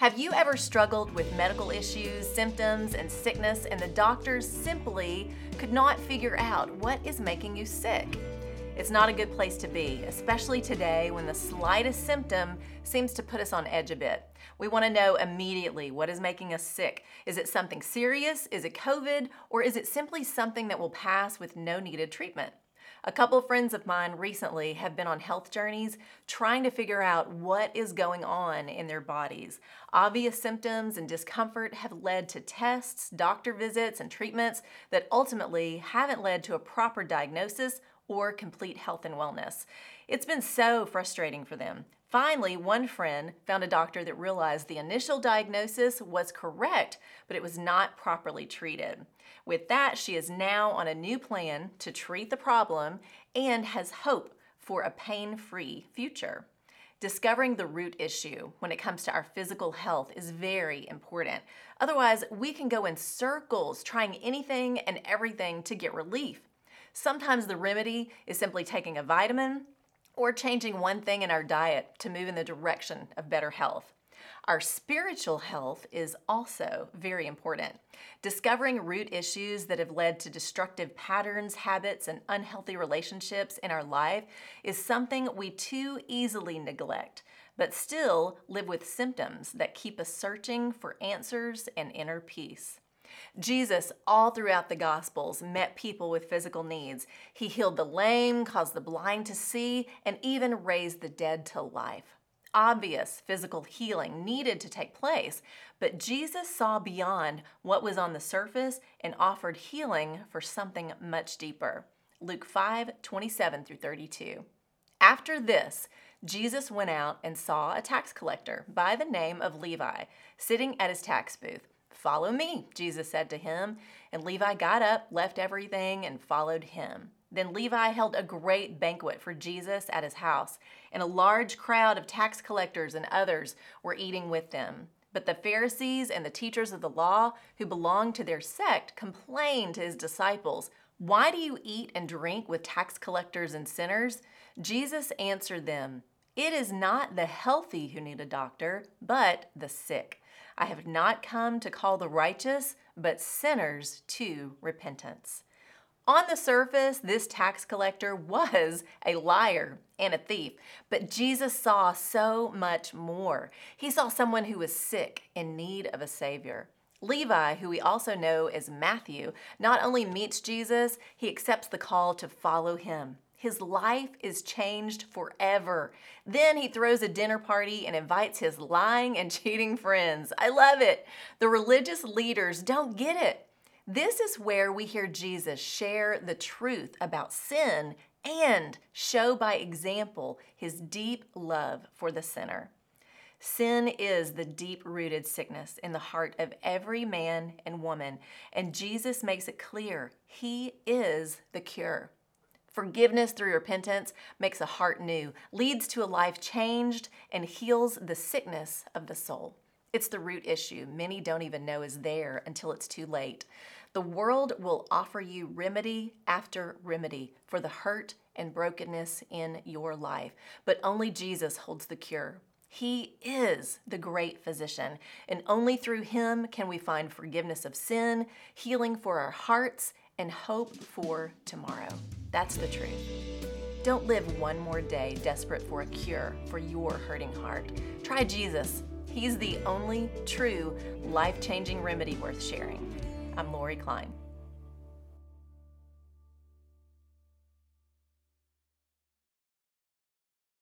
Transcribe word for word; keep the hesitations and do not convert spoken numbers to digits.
Have you ever struggled with medical issues, symptoms, and sickness, and the doctors simply could not figure out what is making you sick? It's not a good place to be, especially today when the slightest symptom seems to put us on edge a bit. We want to know immediately what is making us sick. Is it something serious? Is it COVID? Or is it simply something that will pass with no needed treatment? A couple of friends of mine recently have been on health journeys trying to figure out what is going on in their bodies. Obvious symptoms and discomfort have led to tests, doctor visits, and treatments that ultimately haven't led to a proper diagnosis or complete health and wellness. It's been so frustrating for them. Finally, one friend found a doctor that realized the initial diagnosis was correct, but it was not properly treated. With that, she is now on a new plan to treat the problem and has hope for a pain-free future. Discovering the root issue when it comes to our physical health is very important. Otherwise, we can go in circles trying anything and everything to get relief. Sometimes the remedy is simply taking a vitamin or changing one thing in our diet to move in the direction of better health. Our spiritual health is also very important. Discovering root issues that have led to destructive patterns, habits, and unhealthy relationships in our life is something we too easily neglect, but still live with symptoms that keep us searching for answers and inner peace. Jesus, all throughout the Gospels, met people with physical needs. He healed the lame, caused the blind to see, and even raised the dead to life. Obvious physical healing needed to take place, but Jesus saw beyond what was on the surface and offered healing for something much deeper. Luke five, twenty-seven through thirty-two. After this, Jesus went out and saw a tax collector by the name of Levi sitting at his tax booth. "Follow me," Jesus said to him, and Levi got up, left everything, and followed him. Then Levi held a great banquet for Jesus at his house, and a large crowd of tax collectors and others were eating with them. But the Pharisees and the teachers of the law who belonged to their sect complained to his disciples, "Why do you eat and drink with tax collectors and sinners?" Jesus answered them, "It is not the healthy who need a doctor, but the sick. I have not come to call the righteous, but sinners to repentance." On the surface, this tax collector was a liar and a thief, but Jesus saw so much more. He saw someone who was sick in need of a Savior. Levi, who we also know as Matthew, not only meets Jesus, he accepts the call to follow him. His life is changed forever. Then he throws a dinner party and invites his lying and cheating friends. I love it. The religious leaders don't get it. This is where we hear Jesus share the truth about sin and show by example his deep love for the sinner. Sin is the deep-rooted sickness in the heart of every man and woman, and Jesus makes it clear he is the cure. Forgiveness through repentance makes a heart new, leads to a life changed, and heals the sickness of the soul. It's the root issue many don't even know is there until it's too late. The world will offer you remedy after remedy for the hurt and brokenness in your life, but only Jesus holds the cure. He is the great physician, and only through him can we find forgiveness of sin, healing for our hearts, and hope for tomorrow. That's the truth. Don't live one more day desperate for a cure for your hurting heart. Try Jesus. He's the only true life-changing remedy worth sharing. I'm Lori Klein.